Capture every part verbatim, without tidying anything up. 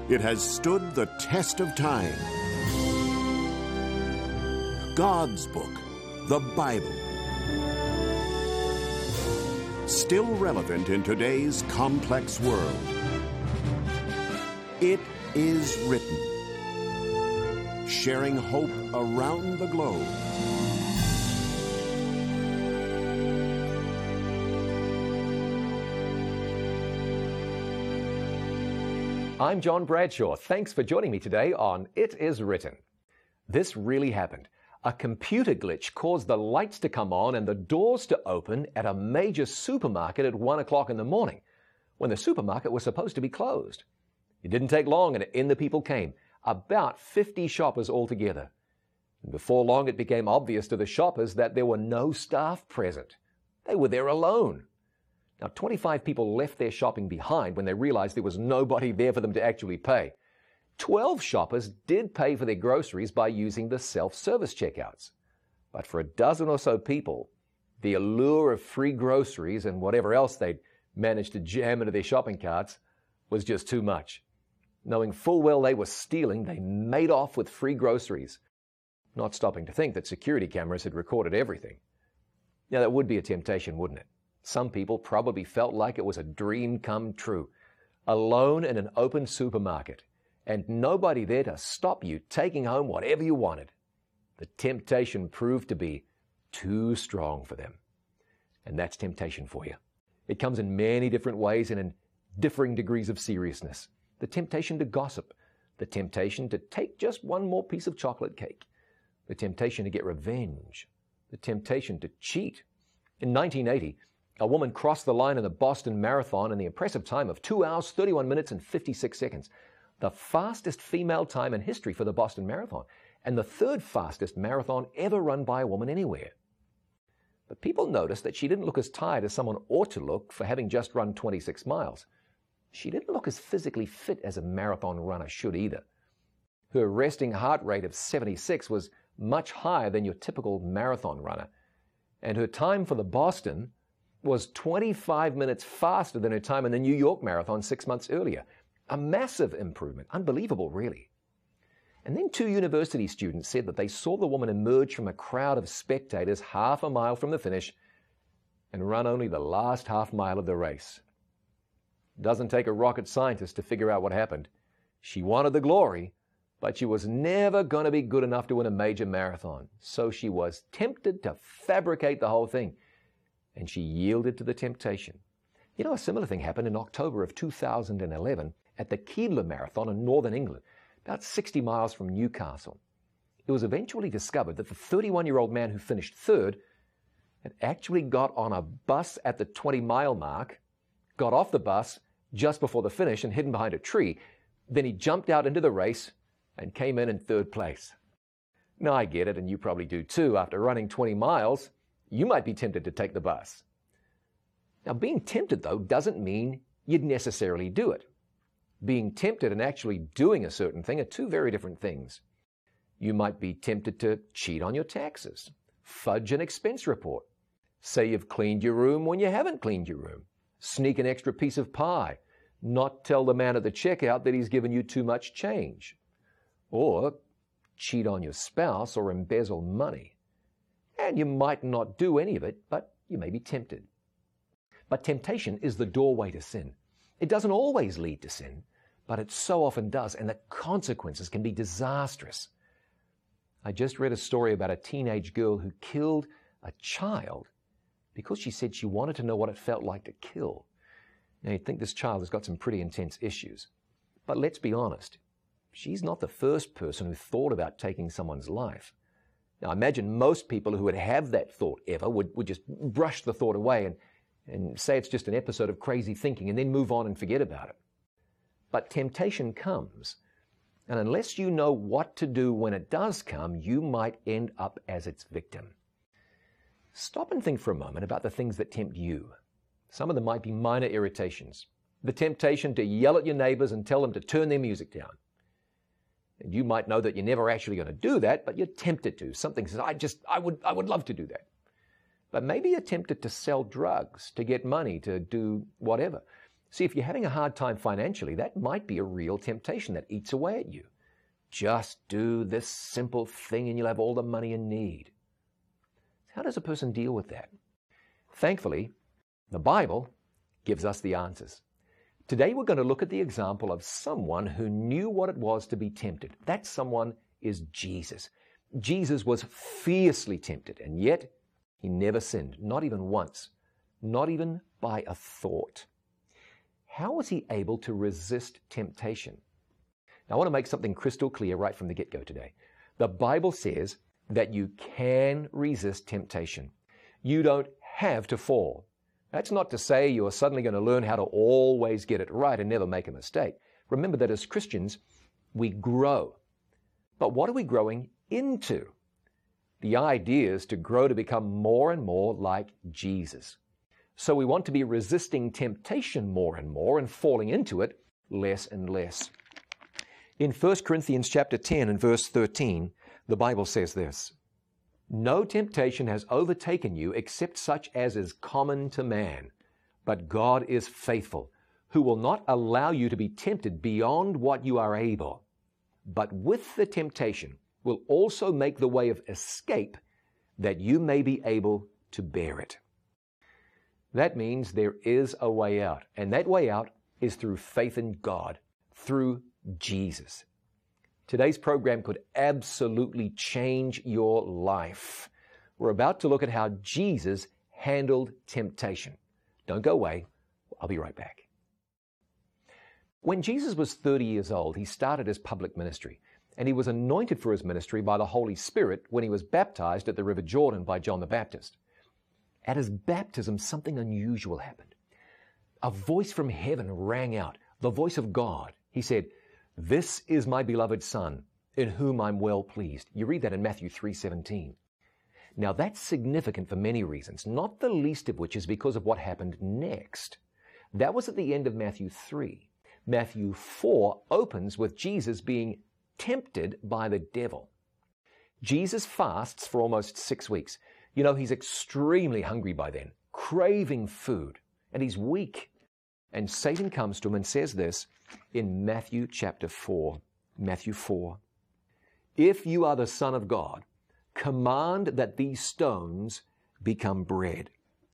It has stood the test of time. God's book, the Bible. Still relevant in today's complex world. It is written. Sharing hope around the globe. I'm John Bradshaw. Thanks for joining me today on It Is Written. This really happened. A computer glitch caused the lights to come on and the doors to open at a major supermarket at one o'clock in the morning, when the supermarket was supposed to be closed. It didn't take long and in the people came, about fifty shoppers altogether. And before long it became obvious to the shoppers that there were no staff present. They were there alone. Now, twenty-five people left their shopping behind when they realized there was nobody there for them to actually pay. twelve shoppers did pay for their groceries by using the self-service checkouts. But for a dozen or so people, the allure of free groceries and whatever else they'd managed to jam into their shopping carts was just too much. Knowing full well they were stealing, they made off with free groceries, not stopping to think that security cameras had recorded everything. Now, that would be a temptation, wouldn't it? Some people probably felt like it was a dream come true, alone in an open supermarket, and nobody there to stop you taking home whatever you wanted. The temptation proved to be too strong for them. And that's temptation for you. It comes in many different ways and in differing degrees of seriousness. The temptation to gossip, the temptation to take just one more piece of chocolate cake, the temptation to get revenge, the temptation to cheat. In nineteen eighty, a woman crossed the line in the Boston Marathon in the impressive time of two hours, thirty-one minutes, and fifty-six seconds, the fastest female time in history for the Boston Marathon, and the third fastest marathon ever run by a woman anywhere. But people noticed that she didn't look as tired as someone ought to look for having just run twenty-six miles. She didn't look as physically fit as a marathon runner should either. Her resting heart rate of seventy-six was much higher than your typical marathon runner, and her time for the Boston was twenty-five minutes faster than her time in the New York Marathon six months earlier. A massive improvement. Unbelievable, really. And then two university students said that they saw the woman emerge from a crowd of spectators half a mile from the finish and run only the last half mile of the race. It doesn't take a rocket scientist to figure out what happened. She wanted the glory, but she was never going to be good enough to win a major marathon. So she was tempted to fabricate the whole thing. And she yielded to the temptation. You know, a similar thing happened in October of two thousand eleven at the Keebler Marathon in northern England, about sixty miles from Newcastle. It was eventually discovered that the thirty-one-year-old man who finished third had actually got on a bus at the twenty-mile mark, got off the bus just before the finish and hidden behind a tree. Then he jumped out into the race and came in in third place. Now, I get it, and you probably do too. After running twenty miles, you might be tempted to take the bus. Now, being tempted, though, doesn't mean you'd necessarily do it. Being tempted and actually doing a certain thing are two very different things. You might be tempted to cheat on your taxes, fudge an expense report, say you've cleaned your room when you haven't cleaned your room, sneak an extra piece of pie, not tell the man at the checkout that he's given you too much change, or cheat on your spouse or embezzle money. And you might not do any of it, but you may be tempted. But temptation is the doorway to sin. It doesn't always lead to sin, but it so often does, and the consequences can be disastrous. I just read a story about a teenage girl who killed a child because she said she wanted to know what it felt like to kill. Now, you'd think this child has got some pretty intense issues. But let's be honest, she's not the first person who thought about taking someone's life. Now, I imagine most people who would have that thought ever would, would just brush the thought away and, and say it's just an episode of crazy thinking and then move on and forget about it. But temptation comes, and unless you know what to do when it does come, you might end up as its victim. Stop and think for a moment about the things that tempt you. Some of them might be minor irritations. The temptation to yell at your neighbors and tell them to turn their music down. And you might know that you're never actually going to do that, but you're tempted to. Something says, I just, I would, I would love to do that. But maybe you're tempted to sell drugs, to get money, to do whatever. See, if you're having a hard time financially, that might be a real temptation that eats away at you. Just do this simple thing and you'll have all the money you need. How does a person deal with that? Thankfully, the Bible gives us the answers. Today we're going to look at the example of someone who knew what it was to be tempted. That someone is Jesus. Jesus was fiercely tempted, and yet he never sinned, not even once, not even by a thought. How was he able to resist temptation? Now, I want to make something crystal clear right from the get-go today. The Bible says that you can resist temptation. You don't have to fall. That's not to say you're suddenly going to learn how to always get it right and never make a mistake. Remember that as Christians, we grow. But what are we growing into? The idea is to grow to become more and more like Jesus. So we want to be resisting temptation more and more and falling into it less and less. In First Corinthians chapter ten and verse thirteen, the Bible says this, "No temptation has overtaken you except such as is common to man. But God is faithful, who will not allow you to be tempted beyond what you are able, but with the temptation will also make the way of escape that you may be able to bear it." That means there is a way out, and that way out is through faith in God, through Jesus. Today's program could absolutely change your life. We're about to look at how Jesus handled temptation. Don't go away. I'll be right back. When Jesus was thirty years old, he started his public ministry, and he was anointed for his ministry by the Holy Spirit when he was baptized at the River Jordan by John the Baptist. At his baptism, something unusual happened. A voice from heaven rang out, the voice of God. He said, "This is my beloved Son, in whom I'm well pleased." You read that in Matthew three seventeen. Now that's significant for many reasons, not the least of which is because of what happened next. That was at the end of Matthew three. Matthew four opens with Jesus being tempted by the devil. Jesus fasts for almost six weeks. You know, he's extremely hungry by then, craving food, and he's weak. And Satan comes to him and says this in Matthew chapter four. Matthew four. "If you are the Son of God, command that these stones become bread."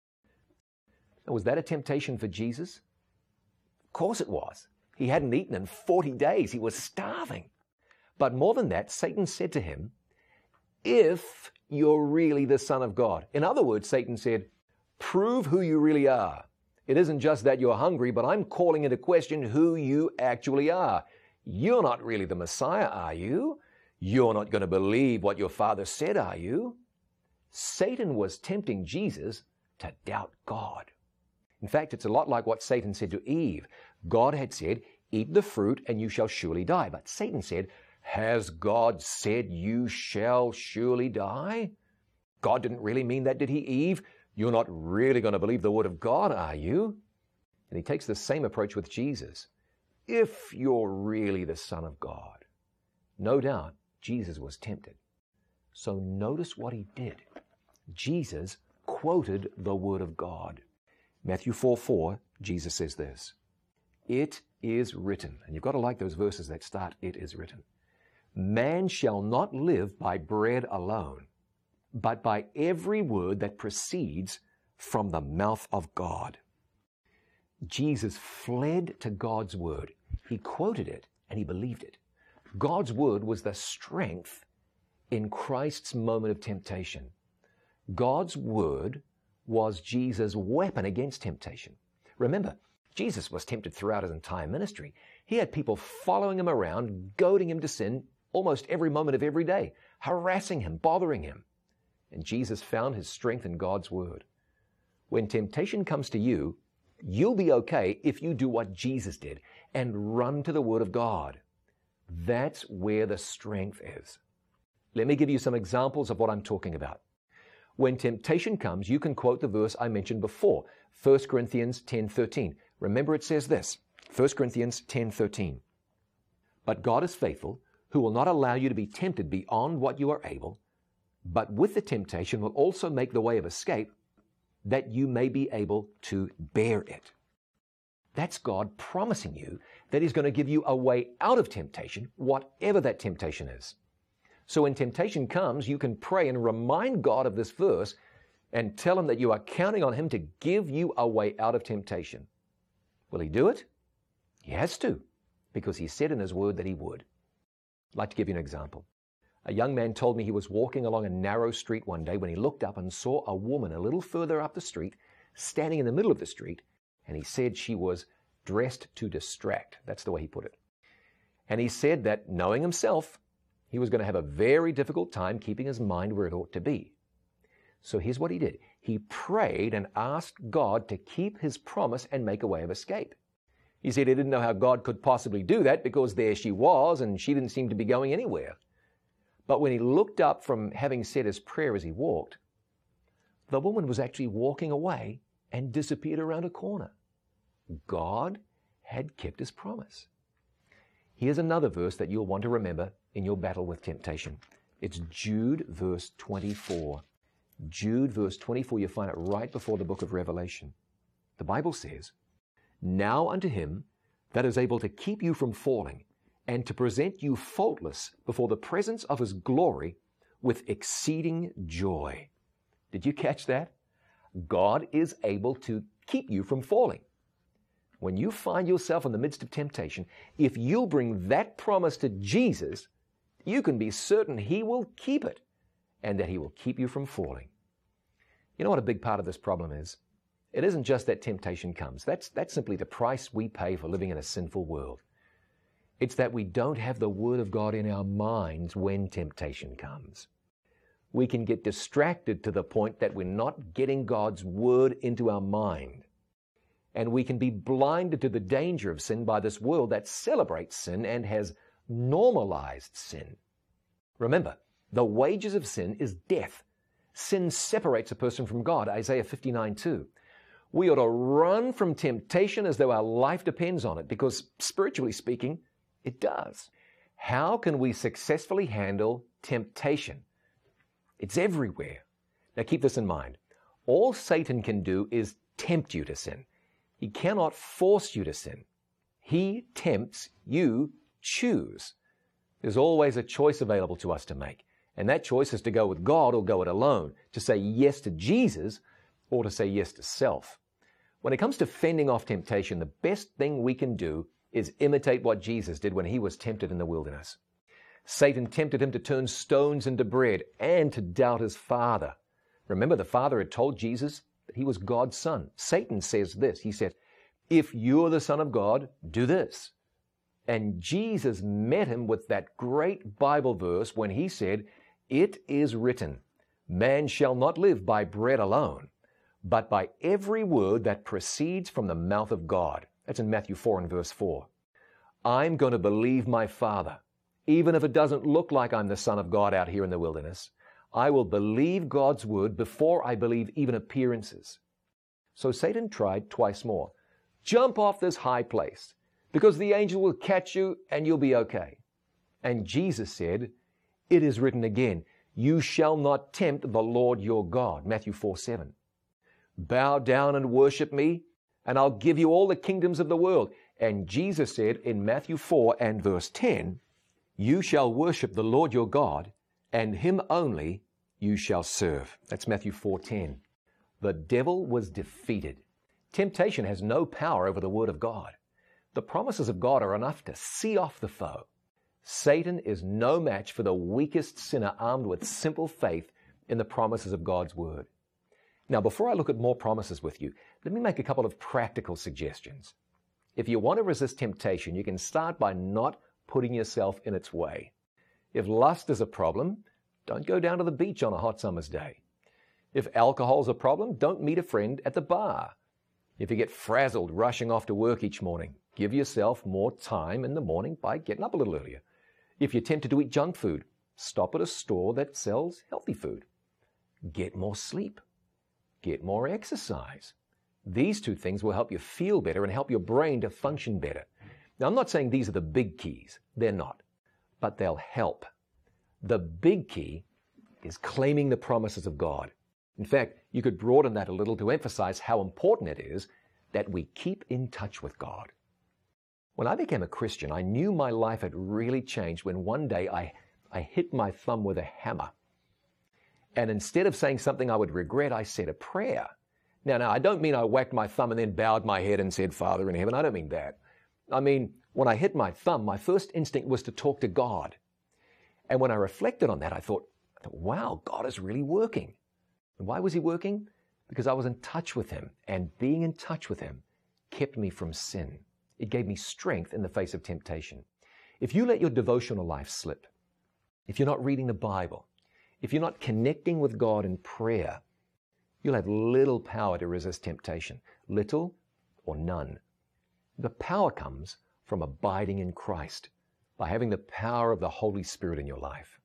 Now, was that a temptation for Jesus? Of course it was. He hadn't eaten in forty days. He was starving. But more than that, Satan said to him, "If you're really the Son of God." In other words, Satan said, prove who you really are. It isn't just that you're hungry, but I'm calling into question who you actually are. You're not really the Messiah, are you? You're not going to believe what your father said, are you? Satan was tempting Jesus to doubt God. In fact, it's a lot like what Satan said to Eve. God had said, "Eat the fruit and you shall surely die." But Satan said, "Has God said you shall surely die?" God didn't really mean that, did he, Eve? You're not really going to believe the word of God, are you? And he takes the same approach with Jesus. If you're really the Son of God. No doubt, Jesus was tempted. So notice what he did. Jesus quoted the word of God. Matthew four four, Jesus says this, "It is written," and you've got to like those verses that start, "It is written, man shall not live by bread alone, but by every word that proceeds from the mouth of God." Jesus fled to God's word. He quoted it and he believed it. God's word was the strength in Christ's moment of temptation. God's word was Jesus' weapon against temptation. Remember, Jesus was tempted throughout his entire ministry. He had people following him around, goading him to sin almost every moment of every day, harassing him, bothering him. And Jesus found his strength in God's word. When temptation comes to you, you'll be okay if you do what Jesus did and run to the word of God. That's where the strength is. Let me give you some examples of what I'm talking about. When temptation comes, you can quote the verse I mentioned before, First Corinthians ten thirteen. Remember it says this, First Corinthians ten thirteen. "But God is faithful, who will not allow you to be tempted beyond what you are able, but with the temptation will also make the way of escape, that you may be able to bear it." That's God promising you that He's going to give you a way out of temptation, whatever that temptation is. So when temptation comes, you can pray and remind God of this verse and tell Him that you are counting on Him to give you a way out of temptation. Will He do it? He has to, because He said in His Word that He would. I'd like to give you an example. A young man told me he was walking along a narrow street one day when he looked up and saw a woman a little further up the street, standing in the middle of the street, and he said she was dressed to distract. That's the way he put it. And he said that, knowing himself, he was going to have a very difficult time keeping his mind where it ought to be. So here's what he did. He prayed and asked God to keep His promise and make a way of escape. He said he didn't know how God could possibly do that because there she was and she didn't seem to be going anywhere. But when he looked up from having said his prayer as he walked, the woman was actually walking away and disappeared around a corner. God had kept His promise. Here's another verse that you'll want to remember in your battle with temptation. It's Jude verse twenty-four. Jude verse twenty-four, you find it right before the book of Revelation. The Bible says, "Now unto Him that is able to keep you from falling and to present you faultless before the presence of His glory with exceeding joy." Did you catch that? God is able to keep you from falling. When you find yourself in the midst of temptation, if you'll bring that promise to Jesus, you can be certain He will keep it and that He will keep you from falling. You know what a big part of this problem is? It isn't just that temptation comes. That's, that's simply the price we pay for living in a sinful world. It's that we don't have the Word of God in our minds when temptation comes. We can get distracted to the point that we're not getting God's Word into our mind. And we can be blinded to the danger of sin by this world that celebrates sin and has normalized sin. Remember, the wages of sin is death. Sin separates a person from God, Isaiah fifty-nine two. We ought to run from temptation as though our life depends on it, because spiritually speaking, it does. How can we successfully handle temptation? It's everywhere. Now keep this in mind. All Satan can do is tempt you to sin. He cannot force you to sin. He tempts, you choose. There's always a choice available to us to make. And that choice is to go with God or go it alone, to say yes to Jesus or to say yes to self. When it comes to fending off temptation, the best thing we can do is imitate what Jesus did when He was tempted in the wilderness. Satan tempted Him to turn stones into bread and to doubt His Father. Remember, the Father had told Jesus that He was God's Son. Satan says this. He said, "If you're the Son of God, do this." And Jesus met him with that great Bible verse when He said, "It is written, man shall not live by bread alone, but by every word that proceeds from the mouth of God." That's in Matthew four and verse four. I'm going to believe my Father. Even if it doesn't look like I'm the Son of God out here in the wilderness, I will believe God's word before I believe even appearances. So Satan tried twice more. Jump off this high place, because the angel will catch you and you'll be okay. And Jesus said, "It is written again, you shall not tempt the Lord your God." Matthew four seven. "Bow down and worship me, and I'll give you all the kingdoms of the world." And Jesus said in Matthew four and verse ten, "You shall worship the Lord your God, and Him only you shall serve." That's Matthew four ten. The devil was defeated. Temptation has no power over the Word of God. The promises of God are enough to see off the foe. Satan is no match for the weakest sinner armed with simple faith in the promises of God's Word. Now, before I look at more promises with you, let me make a couple of practical suggestions. If you want to resist temptation, you can start by not putting yourself in its way. If lust is a problem, don't go down to the beach on a hot summer's day. If alcohol's a problem, don't meet a friend at the bar. If you get frazzled rushing off to work each morning, give yourself more time in the morning by getting up a little earlier. If you're tempted to eat junk food, stop at a store that sells healthy food. Get more sleep. Get more exercise. These two things will help you feel better and help your brain to function better. Now, I'm not saying these are the big keys. They're not. But they'll help. The big key is claiming the promises of God. In fact, you could broaden that a little to emphasize how important it is that we keep in touch with God. When I became a Christian, I knew my life had really changed when one day I, I hit my thumb with a hammer. And instead of saying something I would regret, I said a prayer. Now, now, I don't mean I whacked my thumb and then bowed my head and said, Father in heaven. I don't mean that. I mean, when I hit my thumb, my first instinct was to talk to God. And when I reflected on that, I thought, wow, God is really working. And why was he working? Because I was in touch with him, and being in touch with him kept me from sin. It gave me strength in the face of temptation. If you let your devotional life slip, if you're not reading the Bible, if you're not connecting with God in prayer, you'll have little power to resist temptation, little or none. The power comes from abiding in Christ, by having the power of the Holy Spirit in your life.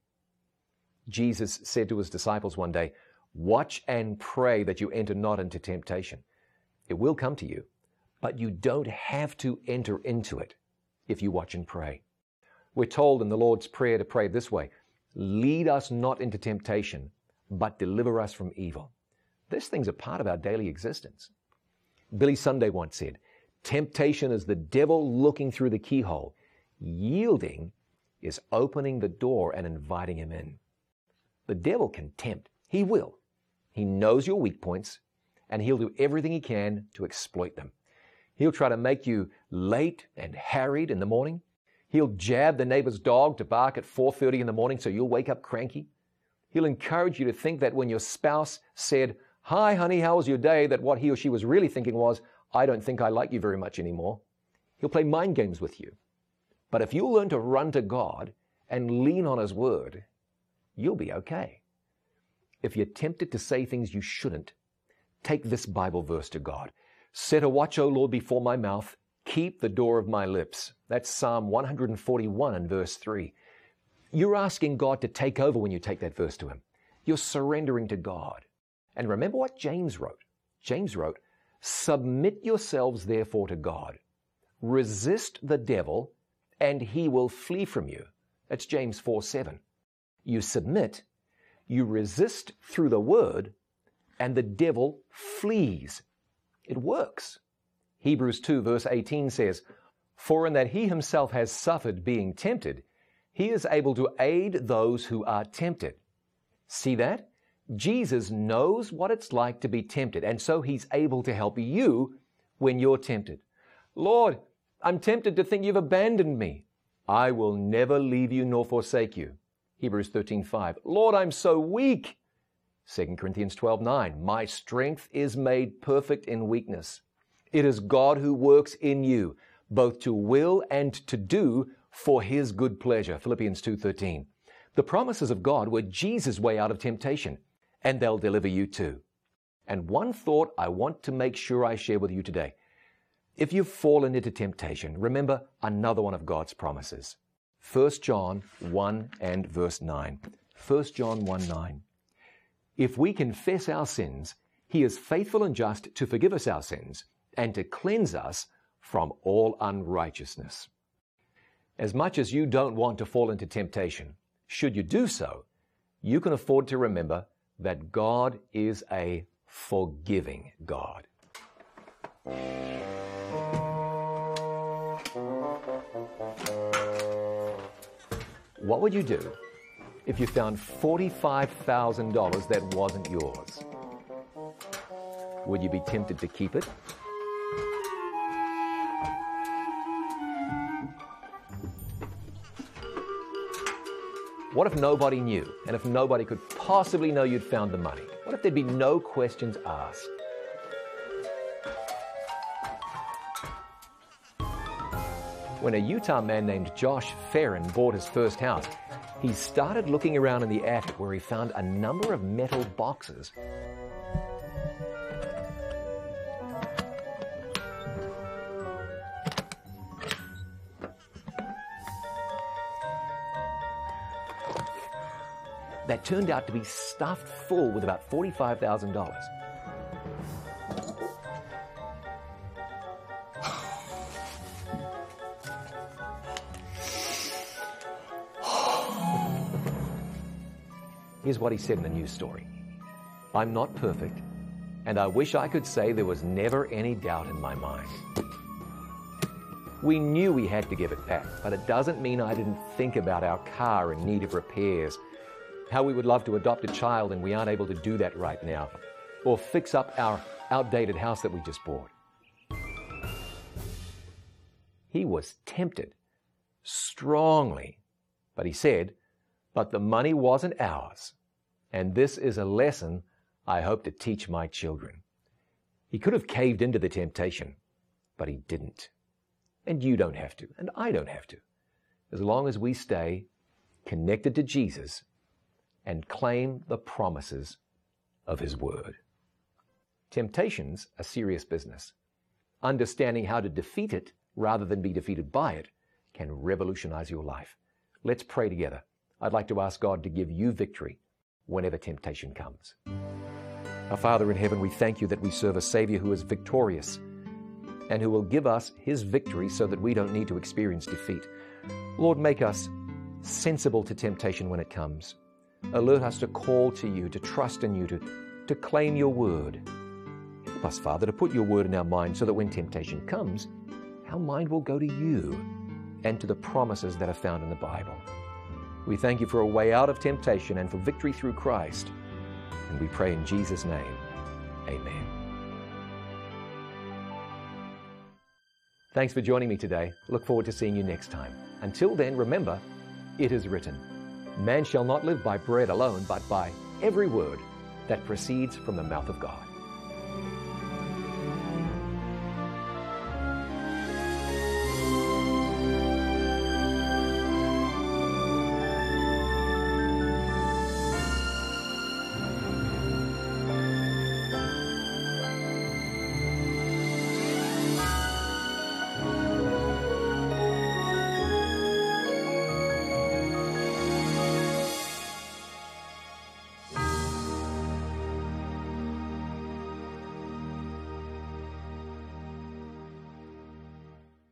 Jesus said to his disciples one day, watch and pray that you enter not into temptation. It will come to you, but you don't have to enter into it if you watch and pray. We're told in the Lord's Prayer to pray this way, lead us not into temptation, but deliver us from evil. These things are part of our daily existence. Billy Sunday once said, temptation is the devil looking through the keyhole. Yielding is opening the door and inviting him in. The devil can tempt. He will. He knows your weak points, and he'll do everything he can to exploit them. He'll try to make you late and harried in the morning. He'll jab the neighbor's dog to bark at four thirty in the morning so you'll wake up cranky. He'll encourage you to think that when your spouse said, hi, honey, how was your day, that what he or she was really thinking was, I don't think I like you very much anymore. He'll play mind games with you. But if you'll learn to run to God and lean on his word, you'll be okay. If you're tempted to say things you shouldn't, take this Bible verse to God. Set a watch, O Lord, before my mouth. Keep the door of my lips. That's Psalm one forty-one and verse three. You're asking God to take over when you take that verse to him. You're surrendering to God. And remember what James wrote. James wrote, submit yourselves therefore to God. Resist the devil, and he will flee from you. That's James four seven. You submit, you resist through the word, and the devil flees. It works. Hebrews two verse eighteen says, for in that he himself has suffered being tempted, he is able to aid those who are tempted. See that? Jesus knows what it's like to be tempted, and so he's able to help you when you're tempted. Lord, I'm tempted to think you've abandoned me. I will never leave you nor forsake you. Hebrews thirteen five. Lord, I'm so weak. Second Corinthians twelve nine. My strength is made perfect in weakness. It is God who works in you, both to will and to do for his good pleasure. Philippians two thirteen. The promises of God were Jesus' way out of temptation, and they'll deliver you too. And one thought I want to make sure I share with you today. If you've fallen into temptation, remember another one of God's promises. First John one and verse nine. First John one nine. If we confess our sins, he is faithful and just to forgive us our sins and to cleanse us from all unrighteousness. As much as you don't want to fall into temptation, should you do so, you can afford to remember that God is a forgiving God. What would you do if you found forty-five thousand dollars that wasn't yours? Would you be tempted to keep it? What if nobody knew, and if nobody could possibly know you'd found the money? What if there'd be no questions asked? When a Utah man named Josh Farron bought his first house, he started looking around in the attic where he found a number of metal boxes. That turned out to be stuffed full with about forty-five thousand dollars. Here's what he said in the news story. I'm not perfect, and I wish I could say there was never any doubt in my mind. We knew we had to give it back, but it doesn't mean I didn't think about our car in need of repairs, how we would love to adopt a child and we aren't able to do that right now, or fix up our outdated house that we just bought. He was tempted strongly, but he said, but the money wasn't ours, and this is a lesson I hope to teach my children. He could have caved into the temptation, but he didn't. And you don't have to, and I don't have to, as long as we stay connected to Jesus and claim the promises of His Word. Temptation's a serious business. Understanding how to defeat it rather than be defeated by it can revolutionize your life. Let's pray together. I'd like to ask God to give you victory whenever temptation comes. Our Father in heaven, we thank you that we serve a Savior who is victorious and who will give us His victory so that we don't need to experience defeat. Lord, make us sensible to temptation when it comes. Alert us to call to you, to trust in you, to, to claim your word. Help us, Father, to put your word in our mind so that when temptation comes, our mind will go to you and to the promises that are found in the Bible. We thank you for a way out of temptation and for victory through Christ. And we pray in Jesus' name, amen. Thanks for joining me today. Look forward to seeing you next time. Until then, remember, it is written, man shall not live by bread alone, but by every word that proceeds from the mouth of God.